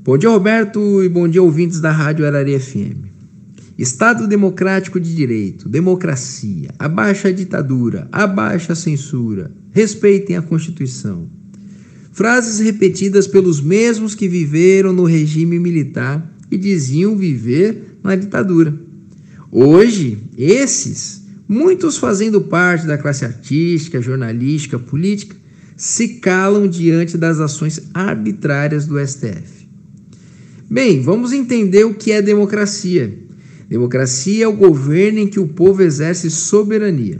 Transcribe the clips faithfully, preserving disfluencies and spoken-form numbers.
Bom dia, Roberto, e bom dia, ouvintes da Rádio Arari F M. Estado democrático de direito, democracia, abaixa a ditadura, abaixa a censura, respeitem a Constituição. Frases repetidas pelos mesmos que viveram no regime militar e diziam viver na ditadura. Hoje, esses, muitos fazendo parte da classe artística, jornalística, política, se calam diante das ações arbitrárias do S T F. Bem, vamos entender o que é democracia. Democracia é o governo em que o povo exerce soberania.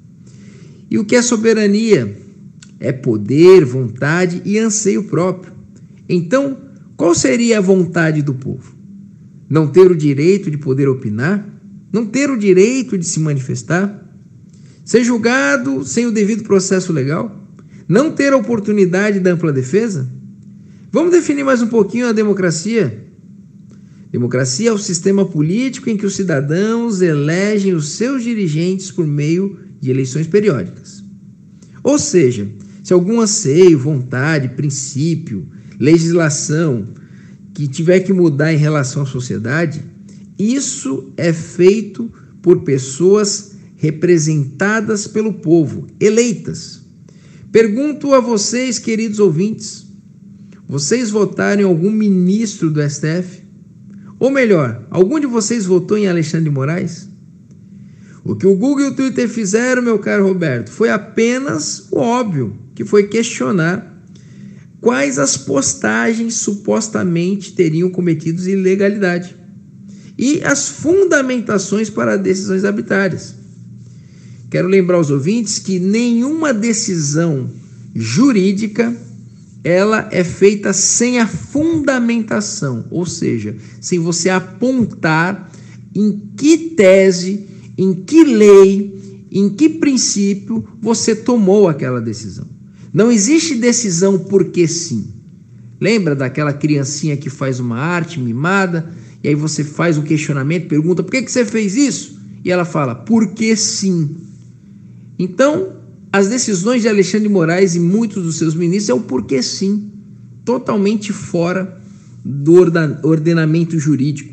E o que é soberania? É poder, vontade e anseio próprio. Então, qual seria a vontade do povo? Não ter o direito de poder opinar? Não ter o direito de se manifestar? Ser julgado sem o devido processo legal? Não ter a oportunidade da ampla defesa? Vamos definir mais um pouquinho a democracia? Democracia é o sistema político em que os cidadãos elegem os seus dirigentes por meio de eleições periódicas. Ou seja, se algum anseio, vontade, princípio, legislação que tiver que mudar em relação à sociedade, isso é feito por pessoas representadas pelo povo, eleitas. Pergunto a vocês, queridos ouvintes, vocês votaram em algum ministro do S T F? Ou melhor, algum de vocês votou em Alexandre de Moraes? O que o Google e o Twitter fizeram, meu caro Roberto, foi apenas o óbvio, que foi questionar quais as postagens supostamente teriam cometido ilegalidade e as fundamentações para decisões arbitrárias. Quero lembrar aos ouvintes que nenhuma decisão jurídica ela é feita sem a fundamentação, ou seja, sem você apontar em que tese, em que lei, em que princípio você tomou aquela decisão. Não existe decisão porque sim. Lembra daquela criancinha que faz uma arte mimada, e aí você faz um questionamento, pergunta, por que que você fez isso? E ela fala, porque sim. Então, as decisões de Alexandre de Moraes e muitos dos seus ministros é o porquê sim, totalmente fora do ordenamento jurídico.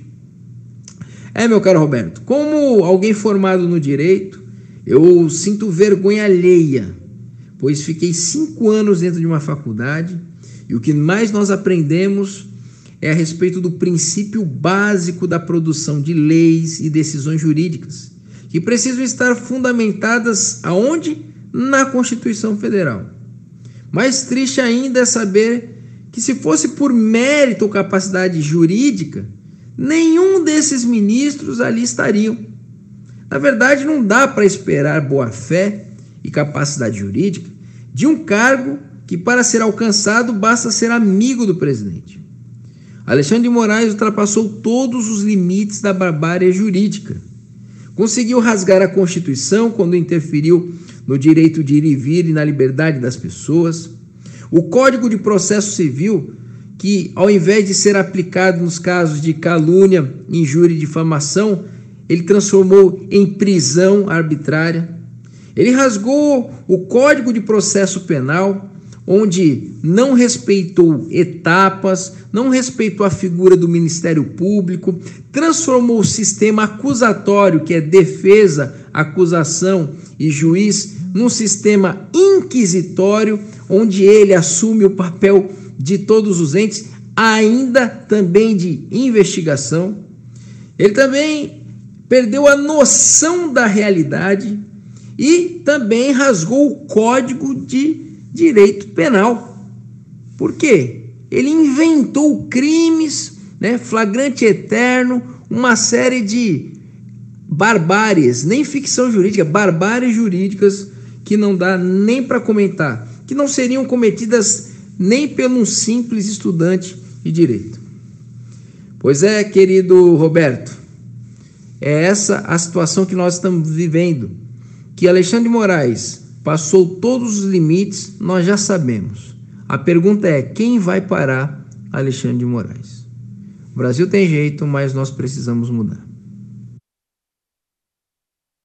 É, meu caro Roberto, como alguém formado no direito, eu sinto vergonha alheia, pois fiquei cinco anos dentro de uma faculdade e o que mais nós aprendemos é a respeito do princípio básico da produção de leis e decisões jurídicas, que precisam estar fundamentadas aonde? Na Constituição Federal. Mais triste ainda é saber que se fosse por mérito ou capacidade jurídica, nenhum desses ministros ali estariam. Na verdade, não dá para esperar boa-fé e capacidade jurídica de um cargo que, para ser alcançado, basta ser amigo do presidente. Alexandre de Moraes ultrapassou todos os limites da barbárie jurídica. Conseguiu rasgar a Constituição quando interferiu no direito de ir e vir e na liberdade das pessoas. O Código de Processo Civil, que ao invés de ser aplicado nos casos de calúnia, injúria e difamação, ele transformou em prisão arbitrária. Ele rasgou o Código de Processo Penal, onde não respeitou etapas, não respeitou a figura do Ministério Público, transformou o sistema acusatório, que é defesa, acusação e juiz, num sistema inquisitório, onde ele assume o papel de todos os entes, ainda também de investigação. Ele também perdeu a noção da realidade e também rasgou o Código de Direito Penal. Por quê? Ele inventou crimes, né, flagrante eterno, uma série de barbáries, nem ficção jurídica, barbáries jurídicas que não dá nem para comentar, que não seriam cometidas nem por um simples estudante de direito. Pois é, querido Roberto, é essa a situação que nós estamos vivendo, que Alexandre de Moraes passou todos os limites, nós já sabemos. A pergunta é, quem vai parar Alexandre de Moraes? O Brasil tem jeito, mas nós precisamos mudar.